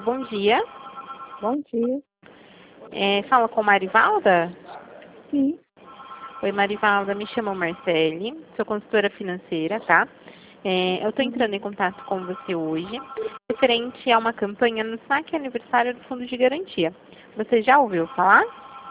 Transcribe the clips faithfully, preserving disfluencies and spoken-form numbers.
bom dia. Bom dia. É, fala com Marivalda? Sim. Oi, Marivalda, me chamo Marcele, sou consultora financeira, tá? É, eu estou entrando em contato com você hoje, referente a uma campanha no saque aniversário do Fundo de Garantia. Você já ouviu falar?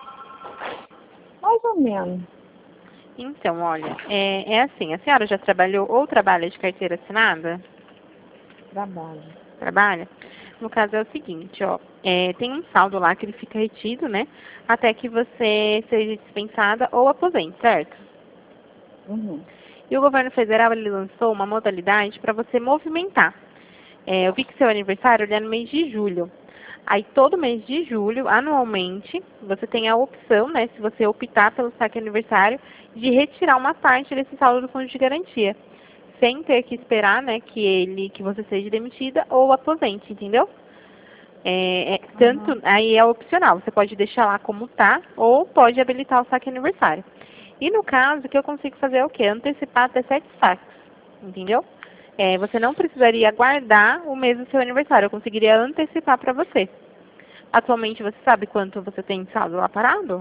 Mais ou menos. Então, olha, é, é assim, a senhora já trabalhou ou trabalha de carteira assinada? Trabalho. Trabalha? No caso é o seguinte, ó, é, tem um saldo lá que ele fica retido, né, até que você seja dispensada ou aposente, certo? Uhum. E o governo federal, ele lançou uma modalidade para você movimentar. É, eu vi que seu aniversário ele é no mês de julho. Aí, todo mês de julho, anualmente, você tem a opção, né, se você optar pelo saque aniversário, de retirar uma parte desse saldo do fundo de garantia, sem ter que esperar, né, que ele, que você seja demitida ou aposente, entendeu? É, é, tanto, Uhum. aí é opcional, você pode deixar lá como tá, ou pode habilitar o saque aniversário. E no caso, o que eu consigo fazer é o quê? Antecipar até sete saques, entendeu? É, você não precisaria aguardar o mês do seu aniversário, eu conseguiria antecipar para você. Atualmente, você sabe quanto você tem de saldo lá parado?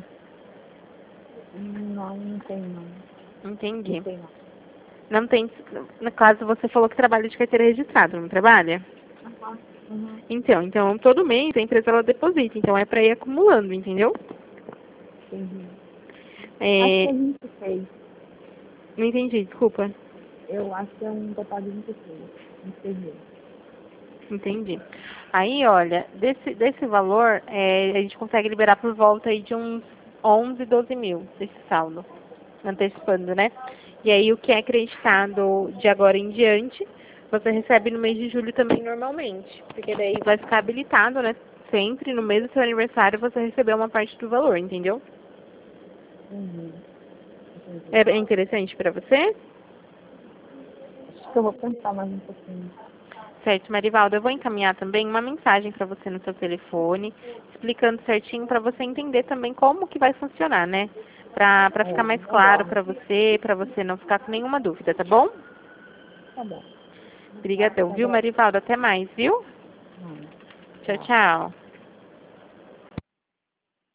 Não, não tem não. Entendi. Não tem não. Não tem, no caso, você falou que trabalha de carteira registrada, não trabalha? Uhum. Uhum. Então, então, todo mês a empresa ela deposita, então é para ir acumulando, entendeu? Entendi. Acho que É, é vinte e seis. não entendi, desculpa. Eu acho que é um total de vinte e seis. vinte e seis mil. Entendi. Aí, olha, desse, desse valor, é, a gente consegue liberar por volta aí de uns onze, doze mil desse saldo, antecipando, né? E aí, o que é acreditado de agora em diante, você recebe no mês de julho também normalmente. Porque daí vai ficar habilitado, né? Sempre no mês do seu aniversário você recebeu uma parte do valor, entendeu? Uhum. Entendi. É bem interessante para você? Acho que eu vou pensar mais um pouquinho. Certo, Marivalda, eu vou encaminhar também uma mensagem para você no seu telefone, explicando certinho para você entender também como que vai funcionar, né? Para para ficar mais É, claro legal. para você, para você não ficar com nenhuma dúvida, tá bom? Tá bom. Obrigadão, Tá viu, bom. Marivalda? Até mais, viu? Não. Tchau, Tchau. tchau.